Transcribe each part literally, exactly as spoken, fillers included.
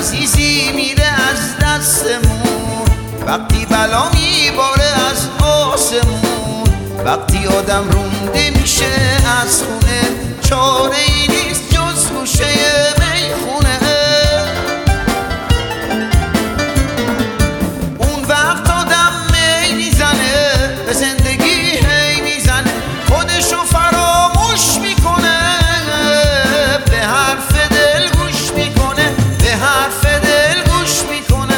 عزیزی میره از دستمون، وقتی بلا میباره از آسمون، وقتی آدم رونده میشه از خونه، چاره ای نیست جز گوشه میخونه. اون وقت آدم می میزنه، به زندگی هی میزنه، خودشو فراموش میکنه، به حرف دل گوش میکنه، به حرف دل گوش میکنه.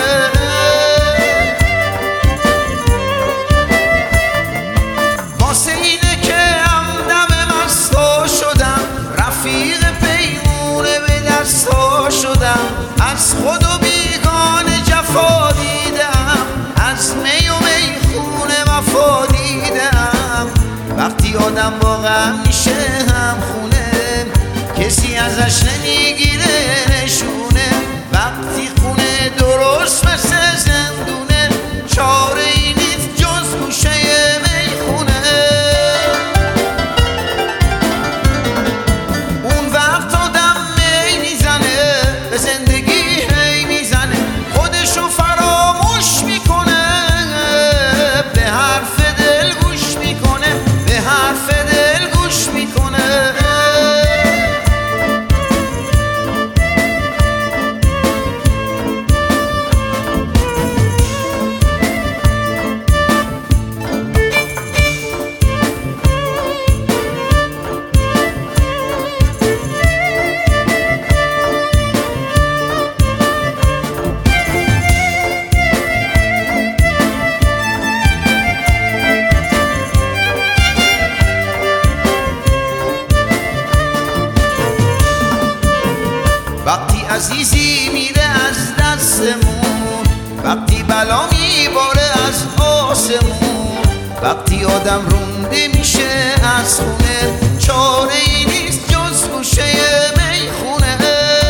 واسه اینه که همدم مستا شدم، رفیق پیمونه به دستا شدم، از خود و بیگانه جفا دیدم، از می و میخونه وفا دیدم. وقتی آدم واقعا میشه هم خونه، کسی ازش نمیگیره نشونه، وقتی خونه درست مثل زندونه، چاره ای نیست جز گوشه میخونه. اون وقت آدم می میزنه، به زندگی هی میزنه، خودشو فراموش میکنه، به حرف دل گوش میکنه، به حرف دل گوش میکنه. وقتی عزیزی میره از دستمون، وقتی بلا میباره از آسمون، وقتی آدم رونده میشه از خونه، چاره ای نیست جز گوشه میخونه.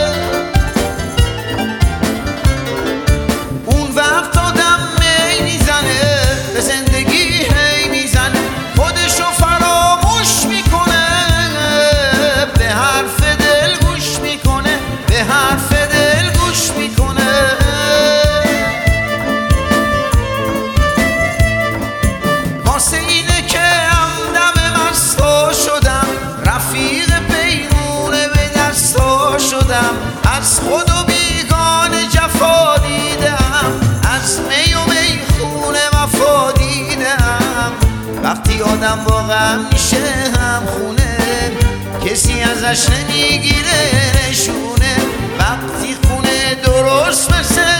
اون وقت آدم می میزنه، به زندگی هی میزنه، خودشو فراموش میکنه، به حرف دل گوش میکنه، به حرف دل گوش میکنه. واسه اینه که همدم مستا شدم، رفیق پیمونه به دستا شدم، از خود و بیگانه جفا دیدم، از می و میخونه وفا دیدم. وقتی آدم واقعا میشه هم خونه، کسی ازش نمیگیره نشونه، وقتی خونه درست مثل